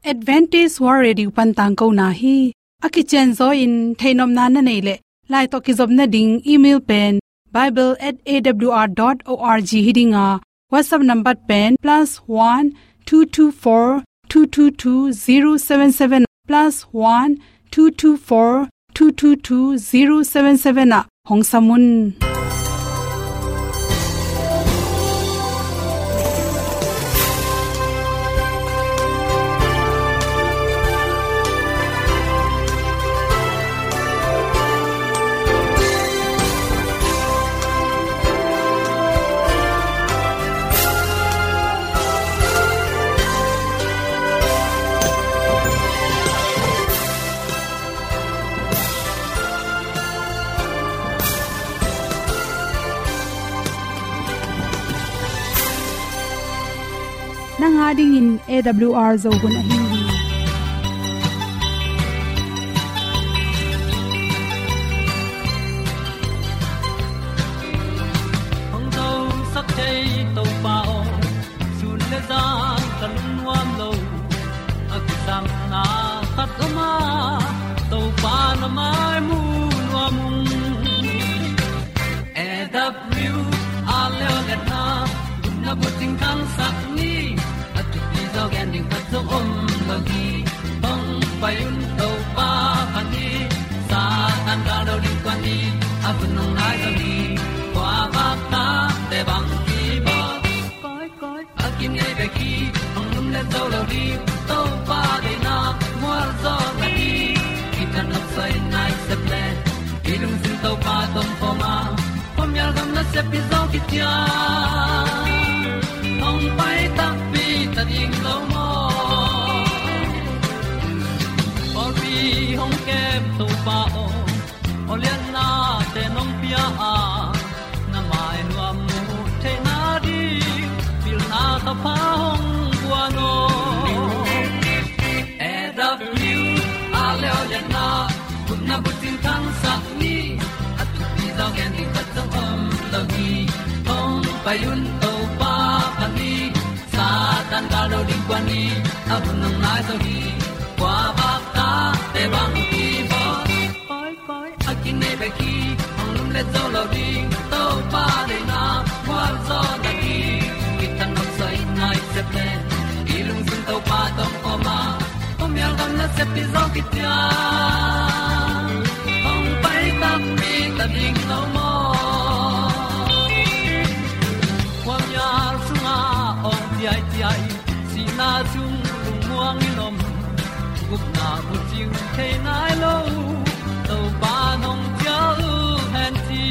Advantage World Pantang ko na hi akichen zo in thainom na na nei le lai to ki zob na ding email pen bible@awr.org hidinga WhatsApp number pen +1 224 222 077 +1 224 222 077 na hong samun nanga ding in AWR zo gun a hin hong do sak chei to pao sun le za kan nuam lo akisam na khat ma to pa na mai mu nuam AWR a le na na bu ting kan sak ni zo gen ding ta zo om lo gi hong pai un to pa pan ni sa tan ga do ding kwan ni a bu nong nai zo ni kwa ba ta te bang ki bo koi koi a kim nei be ki hong lum le zo lo di to pa de na mo zo na ni ki tan nok sai nai se ple ki lung sin to pa tom pa ma pom yal gam na se pi zo ki tia hong pai ta pi ta ding lo mo or bi hong kem to pa o lian na te nong pia a na mai nu am mu te na di pil na ta pa hong bua no AWR a le o lian na kun na bu tin kan sa ni at ti zo gen di ta zo om lo gi hong pai un to pa pa ni tan ga lo ding kwan ni a bu nang mai so hi kwa ba ta te bang ki bo koi koi a kin nei be ki ong lum le zo lo ding to pa de na kwa zo na ki ki tan nok sai nai se ple i lung sun to pa tom ko ma pom yal gam na se pi zo ki tia ong pai ta mi ta ding lo mo kwam yal sunga ong ti ai na chung lung muang ni nom gup na bu jing the nai lo to pa nong pia u han ti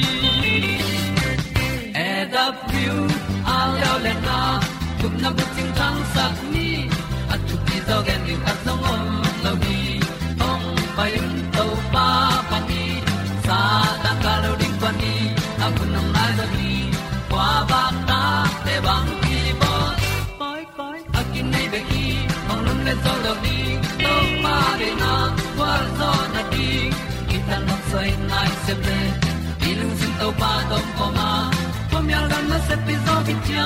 AWR a leo le na gup na bu jing tang sak ni at tu ti zo gen ni at song om lo di ong pai un to pa pa ni sa ta ka lo ding pa ni a bu nong nai zo ni kwa ba ta te bang ki bo koi koi a kin nei be ki ong lum le zo lo di to pa de na kwa zo na di ki ta nok sai nai se ple i lung sin to pa tom ko ma pom yal gam na se pi zo ki tia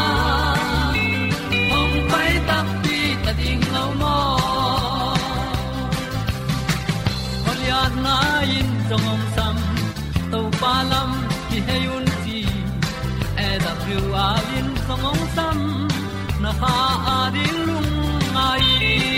ong pai ta pi ta ding lo mo ol ya na in zong om sam to pa lam ki he yun ti AWR in zong om sam na ha a ding lung ai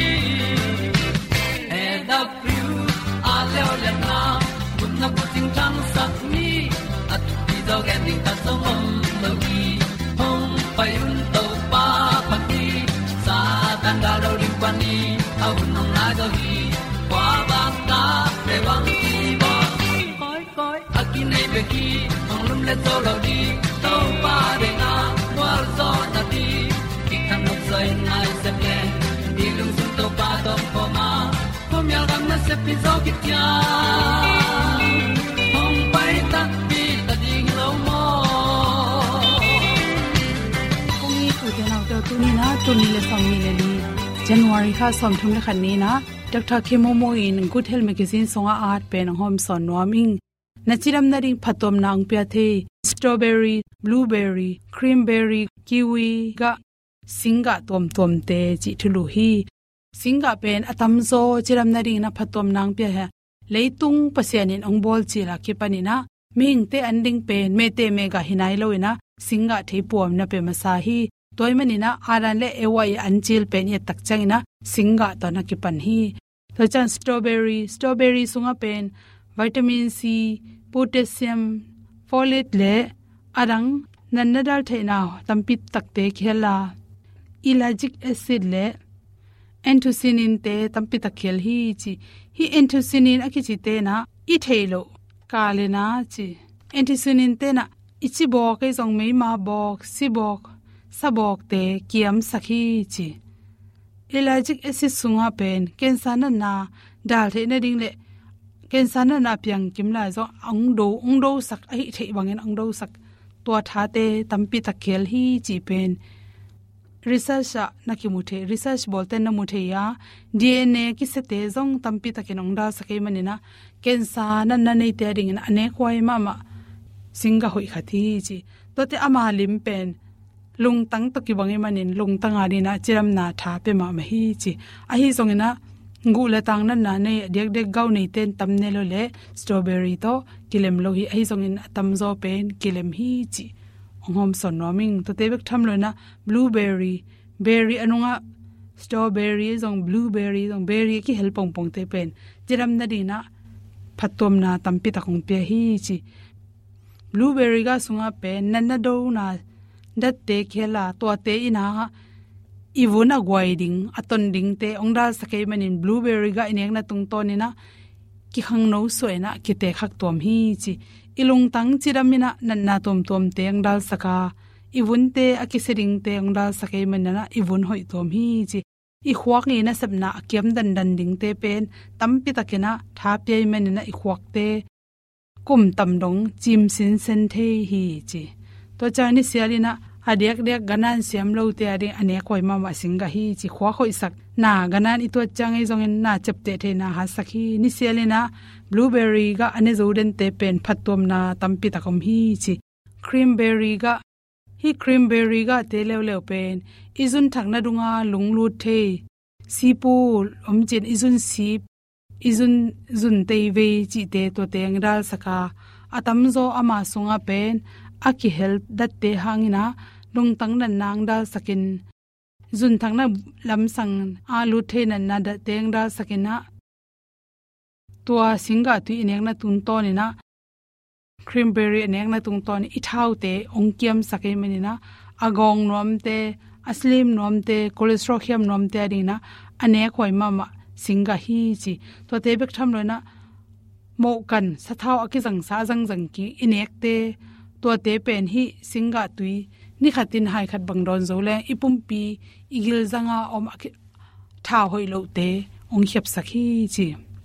AWR a le o le na kun na bu ting tang sak ni at ti do gen ding ta song om lo gi hong pai un to pa pa ti sa tan ga do ding pa ni au nong na do gi kwa ba ta pe bang ki bo koi koi a ki nei be ki hong lum le to lo di to pa de na kwa zo na ti ki kan nok sai nai se ple di lung sun to pa tom po ma pom yal gam na se pi zo ki tia hong pai ta pi ta ding lo mo kong ni tu te nau te tu ni na tu ni le som ni le ni January kha som thum le khan ni na Dr. Kemomo in Good Health Magazine songa art pen hom son noming nachiram na ring phatom nang pya the strawberry blueberry cranberry kiwi ga singa tom tom te chi thulu hi singa pen atamzo chiram na ring na phatom nang pya ha leitung pasianin ongbol chila kipanina mingte anding pen mete mega hinai loina singa theipuam na pe masahi toimanina aran le ewai anchil pen ye takchangina singa to na kipan hi to chan strawberry sunga pen vitamin C potassium folate le arang nannadal theina tampit takte khela ellagic acid le anthocyanin te tampit takhel hi anthocyanin akichi te na I thailo kalena chi anthocyanin te na ichi bok ei jong mei ma bok sibok sabok te kiam sakhi chi ellagic acid sunga pen cancer na dal the na ding le cancer na pyang kimla zo angdo sak ai thei bangin angdo sak to tha te tampi takhel hi chi pen research na ki muthe research bolte na muthe ya DNA ki se te jong tampi takinong da sakai manina cancer na nei te ring na ane kwai mama singa hoi khathi chi to te ama lim pen lung tang to ki bangi manin lung tang ari na chiram na tha pe ma hi chi a hi jong na ngu la tang na ne dek gau nei ten tam ne lo le strawberry to kilem lo hi ai jong in tam zo pen kilem hi chi hom son noming to tebek tham lo na blueberry berry anunga strawberry jong blueberry jong berry ki helpong pong te pen chiram na dina phatom na tampi takong pe hi chi blueberry ga sunga pen nanna do na dat te khela to te ina ivuna guiding aton ding te ongdal sakai manin blueberry ga inek na tung to ni na ki khang no soina ki te khak tom hi chi ilung tang chiramina nanna tom te angdal saka ivun te akisering te angdal sakai manana ivun hoi tom hi chi I khwak ni na sabna akyam dan ding te pen tampi takena thapye manina I khwak te kum tam dong chim sin sen the hi chi to chani sialina adek ganan siam lo te ari ane koi mama singa hi chi khwa khoi sak na ganan I to changai jongin na chapte the na ha sakhi ni sialina blueberry ga ane zoden te pen phatom na tampi takom hi chi creamberry ga te lew pen izun thakna dunga lunglu the sipul omjin izun sip izun zun te ve chi te to teng dal saka atamzo ama sunga pen aki help dat te hangina lung tang nan nang dal sakin zun thangna lamsang alu the nan na da teng dal sakina tua singa tu inek na tun to ni na creamberry inek na tung to ni ithau te ongkiam sakai manina agong nom te aslim nom te cholesterol khiam nom te adina ane khoi mama singa hi chi to te bek tham loina mo kan sathau akizang sa jang ki inek te to te pen hi singa tui ni khatin hai khat bangdon zole ipumpi igil zanga om tha hoi lo te ong hyap sakhi chi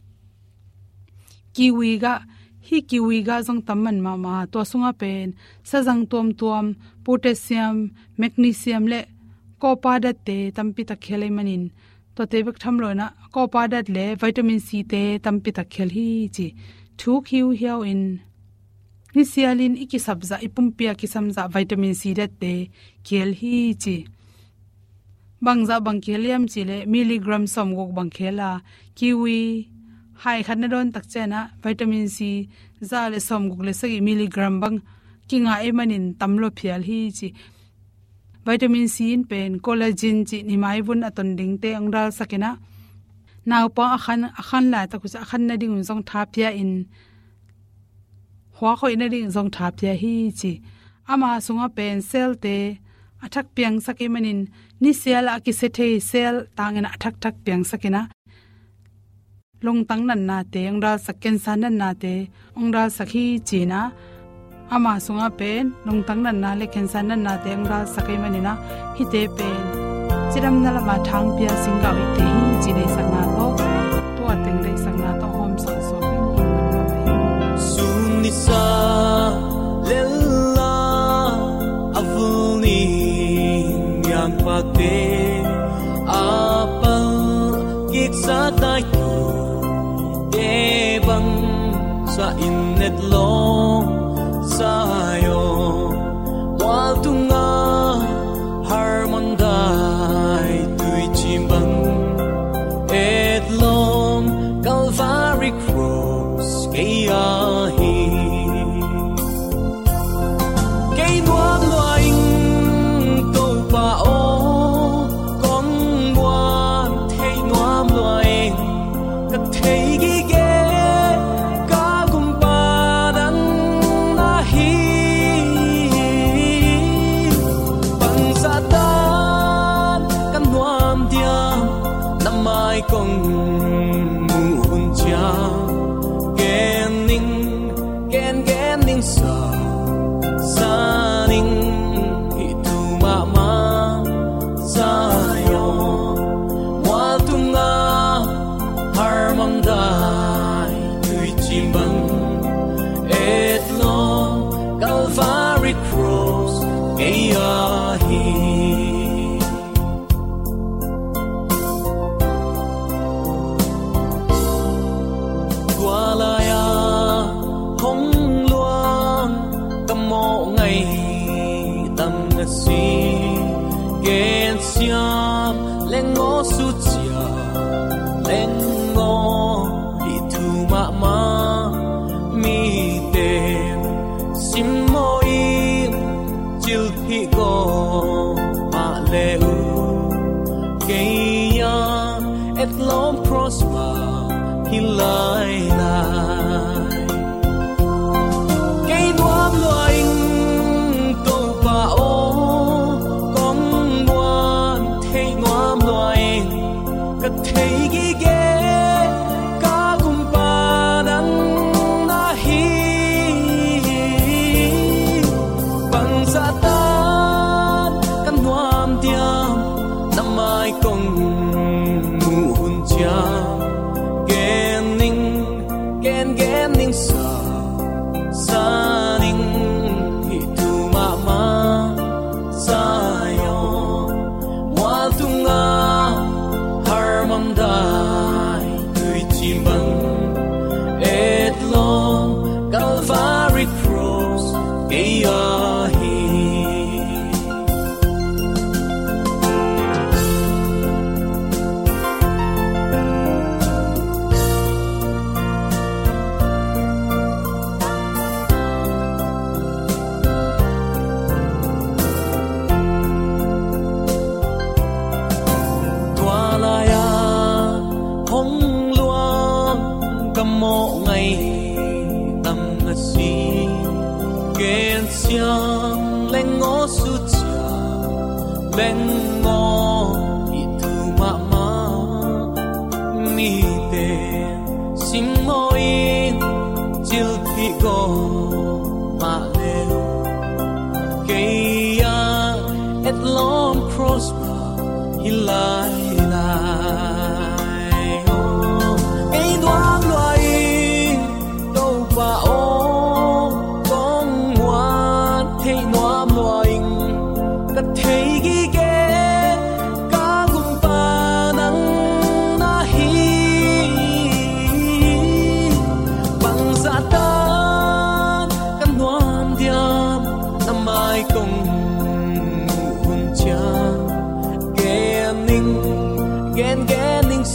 kiwi ga jong tamman mama to sunga pen sajang tom potassium magnesium le copper dat te tampi ta khelai manin to te bek tham loina copper dat le vitamin C te tampi ta khel hi chi thu khiu hiao in ni sialin iki sabza ipumpia ki samza vitamin C dat te khel hi chi bangza bangkeliam chile milligram somgok bangkhela kiwi hai khanna don takchena vitamin C za le somguk le sagi milligram bang kinga emanin tamlo phial hi chi vitamin C in pen collagen chi ni mai bun aton ding te angdal sakena naw pa akhan la ta ku sa akhan na ding jong thapia in hwa khoi na ding jong thapia hi chi ama sunga pen cell te athak piang sake manin ni cell a ki se the cell tangena athak piang sakena long tang nan na te angdal saken san nan na te angdal sakhi china ama sunga pen long tang nan na le ken san nan na te angdal sakai manina hi te pen chiram nala ma thang pia singa wi te hi chi dei sakna to ateng dei sakna to hom son so suni sa lella avuni yang pate apal git sa tai bang sa innet lo sayo wal tunga harmon dai tui chimbang cây hi cây đoan loài câu ba ô con ngoan thấy ngoan loài cất thấy ghi ghé cả cùng ba đắng na hi bằng sa tan căn ngoan dia năm mai con muôn cha sa ning itu mama sayo wa tunga harmam dai tui chimbang et lo Calvary cross hi gualaya hong ngày tâm si gen xiam lên ngõ su chia lên ngõ đi thu ma ma mi tên sim môi chill hi go ma leu cây et long prosper hi lai lai cây đoan loài thấy ghi ghé cả cùng ba đắng na hi bằng sa tan căn hoam tiam năm mai công muôn cha ghen ning sa ning itu mama sayo wa tunga mầm đai tươi chim băng et long Calvary cross hi một ngày tâm si gen xiang lên ngõ su chia lên ngõ itu mama mi te sim môi chill thi go ma le cây et long prosper hi lai lai cây đoan loài đâu ba ô con ngoan thấy ngoan loài cất thấy ghi ghé cả cùng ba nắng na hi bằng dạ tan căn ngoan diam năm mai cùng muôn cha ghen ning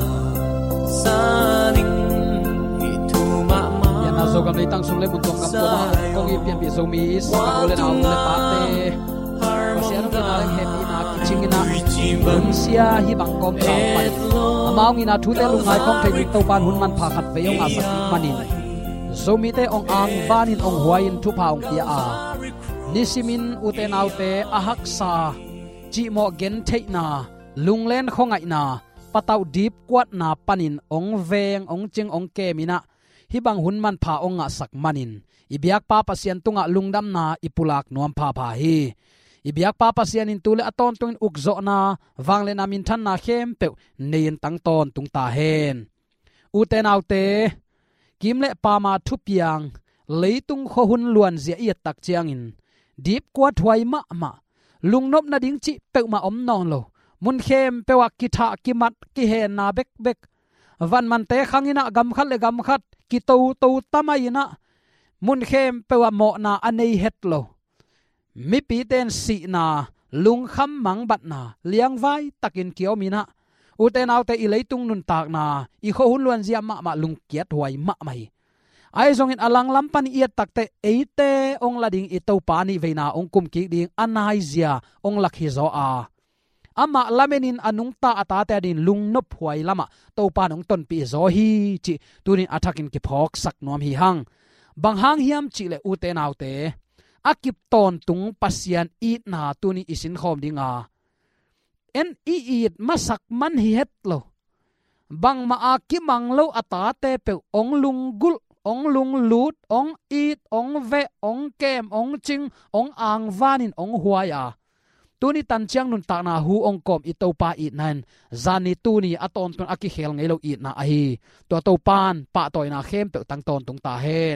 sa ning itu mama ya na zo gam le tang sung le bun tong kam to kong i pian bi zo mi sa le na le pa te pasian na le happy na kiching na bun sia hi bang kom ta pa amao ngi na thu te lu ngai kong thei to pan hun man pha khat ve yong a sa manin zo mi te ong ang banin ong huain thu pa ong pia a nisimin uten autte ahak sa chi mo gen thei na lunglen khongai na patau deep kwat na panin ong veng ong ching ong ke mina hi bang hun man pha ong nga sak manin ibyak pa pasian tunga lungdam na ipulak nuam pha pha hi ibyak pa pasian in tule aton tungin ukzo na wangle na min than na khem pe nein tang ton tung ta hen uten autte kimle pa ma thupiang leitung kho hun luan zia i tak chiangin deep kwat huai ma lungnop na ding chi pe ma om non lo mun khem pewa ki tha ki mat ki he na bek bek van man te khangina gam khat le gam khat ki to tamaina mun khem pewa mo na anei het lo mi pi ten si na lung kham mang bat na liang vai takin kio mina uten autte i leitung nun tak na i kho hun luan zia ma lung kiat huai ma mai ai zong in alang lampan i takte eite ong lading i to pa ni veina ong kum ki ding anai zia ong lakhi zo a ama lamenin anung ta ata te din lung nop huai lama to pa nong ton pi zo hi chi tunin athakin ki phok sak nom hi hang bang hang hiam chi le u te nau te akip ton tung pasian i na tuni isin khom dinga en i it masak man hi het lo bang ma a ki mang lo ata te pe ong lung gul ong lung lut ong it ong ve ong kem ong ching ong ang vanin ong huaya tuni tan chiang nun ta na hu ong kom i to pa i nan zani tuni aton tun aki khel ngei lo i na a hi to pan pa toy na khem pe tang ton tung ta hen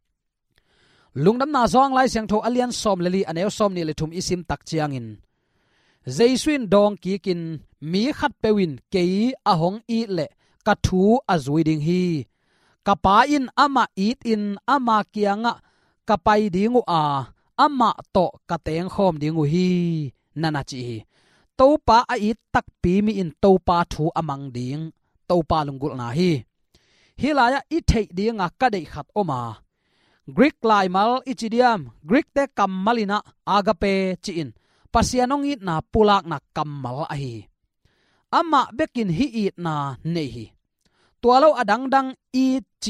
lungnam na zong lai siang tho alian som leli aneu som ni le thum isim tak chiang in jaisuin dong ki kin mi khat pewin kei a hong i le ka thu azui ding hi kapa in ama it in ama kianga kapai dingu a ama to kateng khom dingu hi nana chi topa a it tak pi mi in topa thu amang ding topa lungul na hi hilaya i thei dinga ka dei khat oma Greek lai mal ichidiam Greek te kammalina agape chi in pasianong it na pulak na kammal a hi ama bekin hi it na nei hi tualo adang dang i chi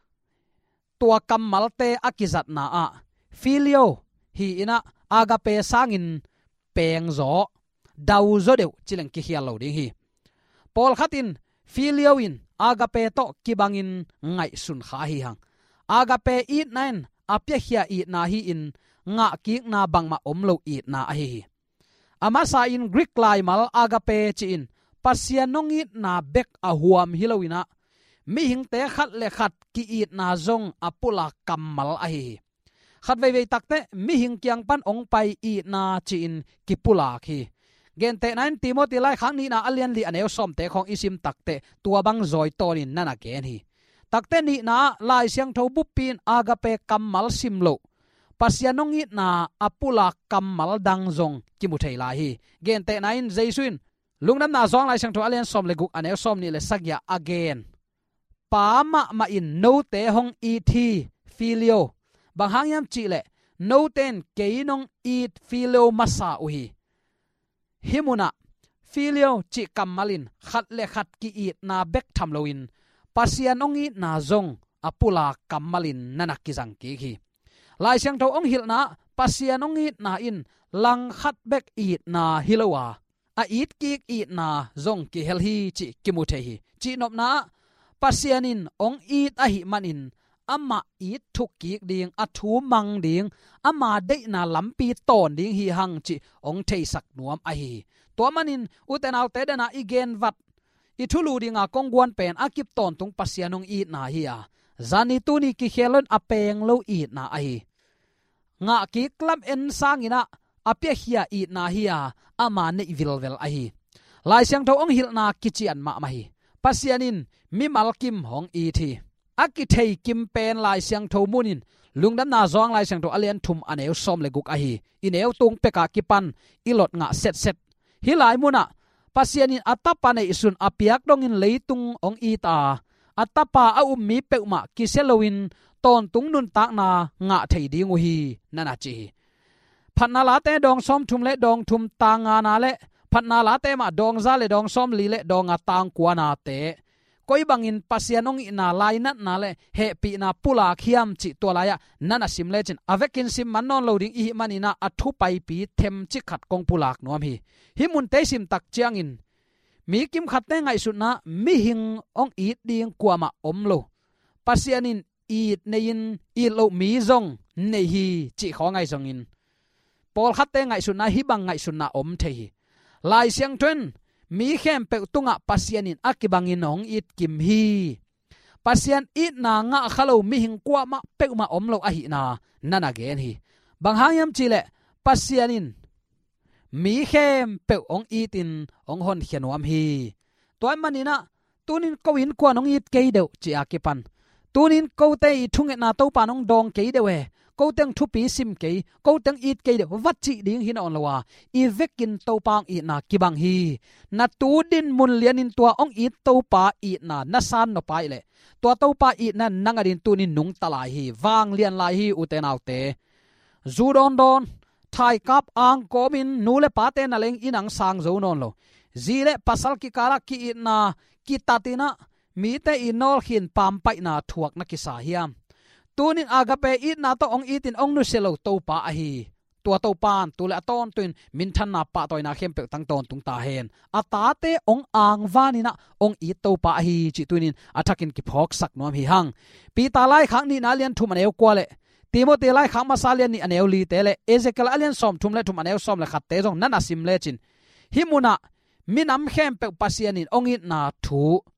tua kammal te akizat na a filio hi ina agape sangin peng zo dau zo deu chileng ki hial lo ding hi pol khatin filio in agape to kibangin ngai sun kha hi hang agape it nain apya hia i na hi in nga ki na bangma omlo i na a hi ama sa in Greek lai mal agape chi in pasianong it na bek a huam hilowina mi hing te khat le khat ki it na zong apula kammal a hi khat vei vei takte mi hing kyang pan ong pai i na chi in ki pula khi gen te nain Timothy lai khang ni na alian li aneu som te khong isim takte tua bang zoi tonin nana gen hi takte ni na lai siang tho bupin agape kammal simlo pasianong it na apula kammal dang zong ki mu thei lai hi gen te nain jaisuin lungnam na zong lai siang tho alian som le guk aneu som ni le sakya again pa ma in no te hong i thi filio bang hangyam chi le no ten keinong it filio masa uhi himuna filio chi kammalin khat le khat ki it na bek thamloin pasianong it na zong apula kammalin nanak ki jang ki hi lai siang tho ong hil na pasianong it na in lang khat bek it na hilowa a it ki it na zong ki hel hi chi kimu the hi chi nop na pasianin ong it a hi manin ama it thuk ki ding a thu mang ding ama de na lampi ton ding hi hang chi ong thei sak nuam a hi to manin utenaw te dana igen vat i thulu dinga kongguan pen akip ton tung pasianong it na hi a zani tuni ki khelon apeng lo it na a hi nga ki klam en sangina apya hia it na hi a ama ne vilvel a hi lai siang tho ong hil na kichian ma ma hi pasianin mi malkim hong i thi aki thei kim pen lai siang tho munin lungdam na zong lai siang tho alian thum aneu som le guk a hi ineu tung peka kipan ilot nga set set hi lai muna pasianin atapa nei sun apiak dongin leitung ong i ta atapa a mi peuma kiselowin ton tung nun tak na nga thei dingu hi nana chi phanna la te dong som thum le dong thum ta nga na le phanna la te ma dong za le dong som li le dong a tang kwa na te koi bangin pasianong ina laina na le he pi na pula khiam chi to la ya nana sim le chen avekin sim man non loading i manina athu pai pi them chi khat kong pulak nom hi himun te sim tak chiang in mi kim khat te ngai su na mi hing ong it ding kwama omlo pasianin it nein i lo mi zong nei hi chi kho ngai zong in pol khat te ngai su na hi bang ngai su na om the hi lai siang twen mi khem pe tunga pasianin akibangin ong it kim hi pasian it na nga khalo mi hing kwa ma pe ma omlo a hi na nana gen hi bang hangyam chile pasianin mi khem pe ong itin ong hon khianwam hi toy manina tunin koin kwa nong it ke deu chi akipan tunin ko te thunge na to panong dong ke dewe ko teng thu pi sim ke ko teng it ke de wat chi ding hin on lawa i vekin to pang i na kibang hi na tu din mun lian in tua ong it to pa i na san no pai le tua to pa i na nangarin tunin nung talai hi wang lian lai hi uten autte zu don thai kap ang komin nule pate na leng inang sang zo non lo zile pasal ki kala ki na ki tatina mi te inol hin pam pai na thuak na ki sa hiam tunin agape it na to ong itin ong nu selo to pa a hi tua to pan tu la ton tuin min than na pa toy na khem pe tang ton tung ta hen ata te ong ang wani na ong i to pa hi chi tunin athakin ki phok sak nom hi hang pi ta lai khang ni na lian thu maneu kwa le Timothy lai khang ma salian ni aneu li te le Ezekiel alian som thum le thum aneu som le khat te jong nana sim le chin himuna minam khem pe pasian in ong it na thu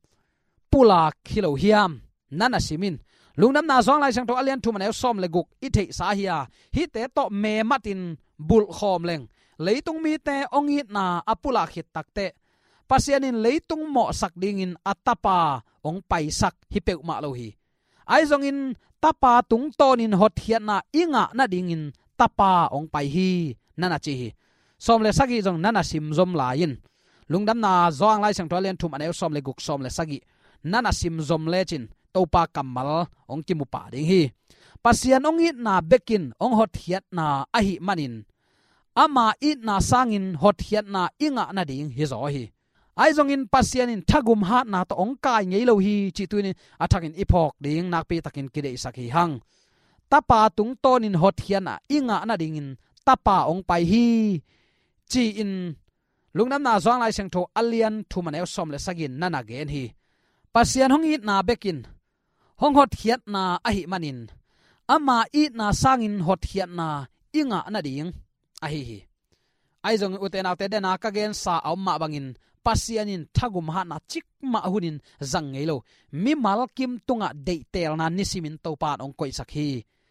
pula khilo hiam nana simin lungnam na zong lai sang to alian thu maneu som le guk i thei sa hiya hi te to me matin bul khom leng leitung mi te ong it na apula khit takte pasianin leitung mo sak ding in atapa ong pai sak hi pe ma lo hi ai zong in tapa tung ton in hot hian na inga na ding in tapa ong pai hi nana chi hi som le sagi jong nana sim zom la in lungdam na zong lai sang to alian thu maneu som le guk som le sagi nana sim zom le chin topa kamal ong ki mu pa ding hi pasian ong it na bekin ong hot hiat na a hi manin ama it na sangin hot hiat na inga na ding hi zo hi ai zong in pasian in thagum ha na to ong kai ngei lo hi chi tuin athakin ipok ding nak pi takin ki dei sakhi hang tapa tung ton in hot hian na inga na ding in tapa ong pai hi chi in lungnam na zong lai seng tho alian thu maneu som le sagin nana gen hi pasian hong it na bekin hong hot hiat na a hi manin ama it na sangin hot hiat na inga na ding a hi ai zong uten autte dena ka gen sa amma bangin pasianin thagum ha na chik ma hunin zang ngelo mi mal kim tunga de tel na nisimin to pan ong koi sakhi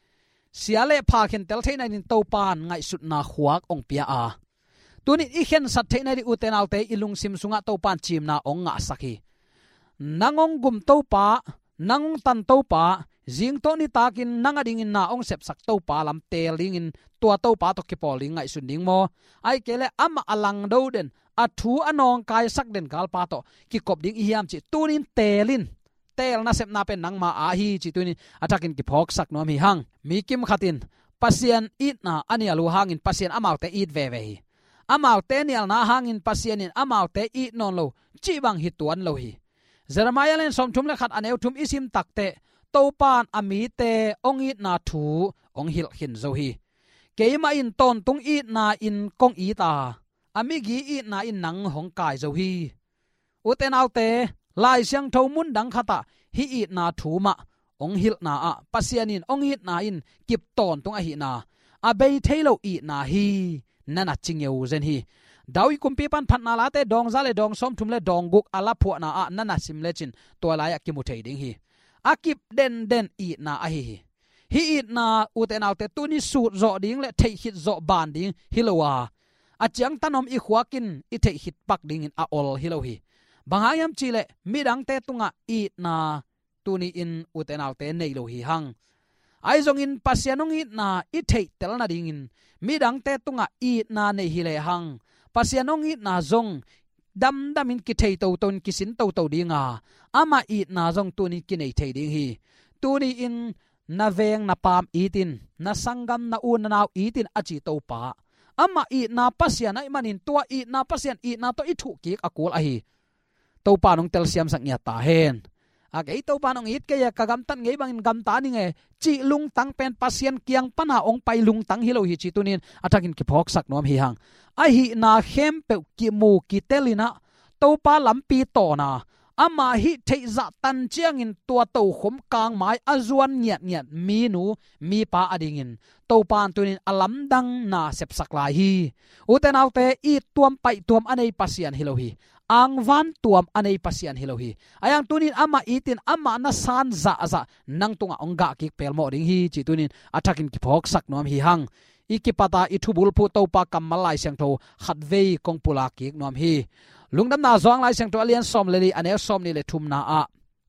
siale pha khen tel theina nin to pan ngai sut na khuak ong pia a tunin i khen sat theina ri uten autte ilung sim sunga to pan chim na ong nga sakhi nangong gum to pa nang tan to pa jing to ni takin nanga ding in na ong sep sak to pa lam tel ding in tua to pa to ki poling ngai sun ding mo ai kele ama alang do den athu anong kai sak den gal pa to ki kop ding hiam chi tunin telin tel na sep na pen nang ma a hi chi tunin atakin ki phok sak nom hi hang mi kim khatin pasian it na ani alu hangin pasian amau te it ve ve hi amau te nial na hangin pasian in amau te it non lo chi bang hi tuan lo hi Jeremiah len som thum le khat aneu thum isim takte topan ami te ong it na thu ong hil hin zo hi keima in ton tung it na in kong i ta ami gi it na in nang hong kai zo hi uten autte lai siang tho mun dang khata hi it na thu ma ong hil na a pasianin ong it na in kip ton tung a hi na a bei thailo i na hi nana chingeu zen hi dawi kumpi pan phat na la te dong za le dong som thum le dong guk ala phu na a nana sim le chin to la ya ki mu thei ding hi akip den i na a hi i na uten autte tuni su zo ding le thei hit zo ban ding hilowa achiang tanom i khwakin i thei hit pak ding in a ol hilo hi bangayam chile midang te tunga i na tuni in uten autte nei lo hi hang ai zong in pasianong i na i thei tel na ding in midang te tunga i na nei hi le hang pasianong i na zong dam in ki thei to ton ki sin to dinga ama i na zong tuni ki nei thei ding hi tuni in na veng na pam itin na sangam na un na naw itin achi to pa ama i na pasian ai manin tua i na pasian i na to i thu ki akul a hi to pa nong tel siam sak nya ta hen agei to pa nong it ke ya kagam tan ngei bangin gam ta ni nge chi lung tang pen pasian kiang pana ong pai lung tang hilo hi chi tunin atakin ki phok sak nom hi hang a hi na khem pe ki mu ki telina to pa lampi to na ama hi thei za tan chiang in tua to khom kang mai azuan nyat mi nu mi pa ading in to pan tunin alam dang na sep sak lai hi uten autte i tuam pai tuam anei pasian hilo hi ang van tuam anei pasian hilo hi ayang tunin ama itin ama na san za nang tunga onga ki pelmo ding hi chi tunin atakin ki phok sak nom hi hang ikipata ithubul phu to pa kamalai sang tho khatvei kong pula ki nom hi lungdam na zong lai sang to alian som le ani som ni le thum na a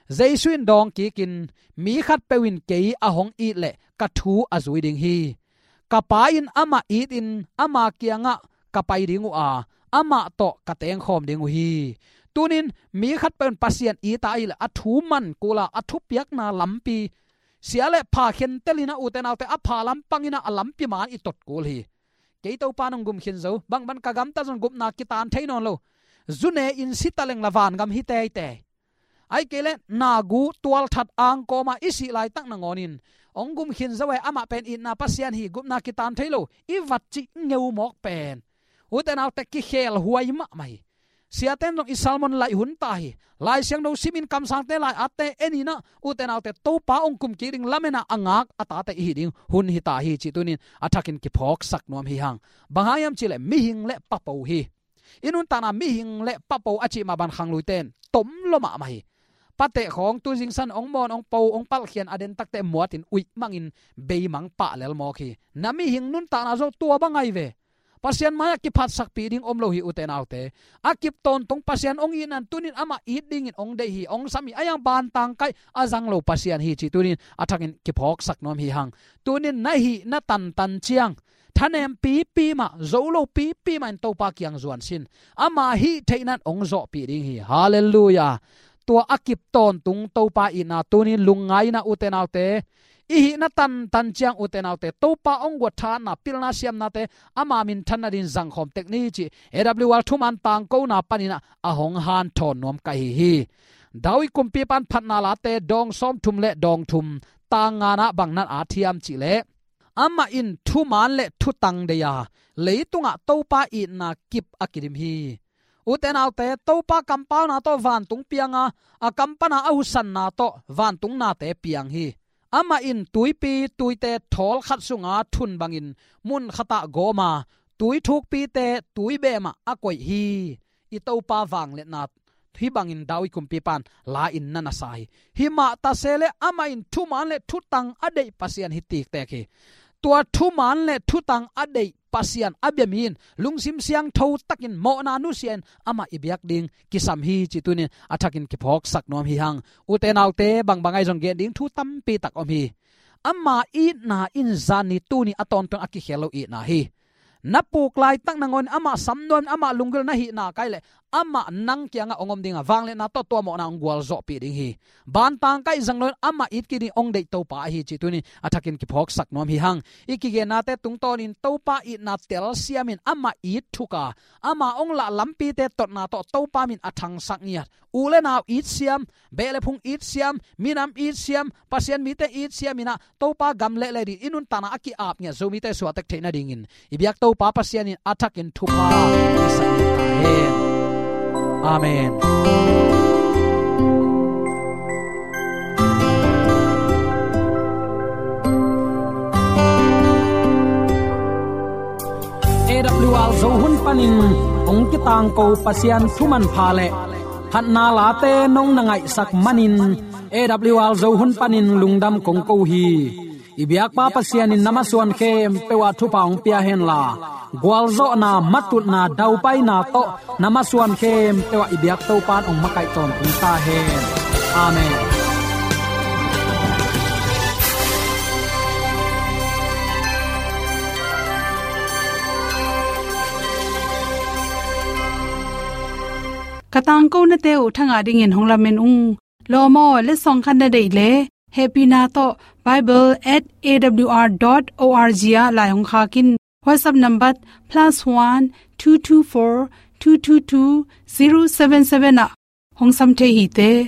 jaisuin dong ki kin mi khat pewin ke a hong i le ka thu azui ding hi ka pa in ama it in ama kianga ka pai ringu a ama to ka teng khom dingu hi tunin mi khat pen pasien i ta il athu man kula athu piak na lampi siale pha khen telina uten autte a pha lampangina a lampi man i tot kul hi ke to panong gum khin zo bang ban ka gam ta zon gup na ki tan theinon lo zune in sitaleng lawan gam hi te ai kele nagu tual that ang koma isi lai tak na ngonin ongum khin zawe ama pen in na pasian hi gup na ki tan thailo i wat chi ngeu mok pen uten autte ki khel huai ma mai siaten dong isalmon lai hun ta hi lai siang do simin kam sang te lai ate enina uten autte to pa ong kum ki ring lamena angak ata te hi ding hun hi ta hi chi tunin athakin ki phok sak nom hi hang bangayam chile mi hing le papo hi inun tana mi hing le papo achi ma ban khang luiten tom loma mai pate khong tu jing san ong mon ong po ong pal khian aden takte muatin ui mangin be mang pa lel mo khi nami hing nun tana zo tua bangai ve pasian maya ki phat sak pi ding om lo hi uten autte akip ton tong pasian ong in an tunin ama i ding in ong de hi ong sami ayang ban tang kai azang lo pasian hi chi tunin athakin ki phok sak nom hi hang tunin na hi na tan chiang thanem pi ma zolo pi man to pa kyang zuan sin ama hi theinan ong zo pi ding hi hallelujah tua akip ton tung to pa ina tunin lungai na uten autte i na tan chiang uten autte to pa ong go tha na pilna siam na te ama min thanna din jang khom tekni chi awl thuman tang ko na panina a hong han thon nom kai hi dawi kumpi pan phatna la te dong som thum le dong thum tanga na bangnan a thiam chi le ama in thu man le thu tang de ya leitunga to pa i na kip akirim hi uten autte to pa kampau na to van tung pianga a kampana a husan na to van tung na te piang hi ama in tuipi tuite thol khat sunga thun bangin mun khata goma tui thuk pi te tui be ma akoi hi i to pa wang le na hi bangin dawi kumpi pan la in nana sai hi ma ta sele ama in thu man le thu tang adei pasian hi tik te khi tua thu man le thu tang adei pasian abyamin lungsim siang tho takin mo na nu sian ama ibyak ding kisam hi chitunin athakin ki phok sak nom hi hang uten autte bangai jong ge ding thu tam pi tak om hi ama i na in zani tu ni aton ton aki hello i na hi napuk lai tak nangon ama samnon ama lungel na hi na kai le ama nang kyanga ongom dinga wangle na to mo na ngwal zo pi ding hi ban tang kai zanglon ama it ki ni ong dei to pa hi chi tunin athakin ki phok sak nom hi hang ikige na te tung ton in to pa i na tel siamin ama it thuka ama ong la lampi te tot na to pa min athang sak nia ule na it siam bele phung it siam minam it siam pasien mi te it siam ina to pa gam le le di inun tana aki ap nya zo mi te so tak theina ding in ibyak to pa pasien in athakin thupa isani ta he amen awl zo hun panin ong ki tang ko pasian thuman pha le khat na la te nong na ngai sak manin awl zo hun panin lungdam kong ko hi ibyak pa pasian in namaswan khem pewa thu paung pia hen la gwalzo na matut na dau pai na to namaswan khem pewa ibyak to pan ong makai ton ta hen amen katang ko na te u thanga ding in honglamen ung lomo le song khan na dei le happy na to bible@awr.org ya la hong kha kin whatsapp number +1 224 222 077 na hong sam the hi te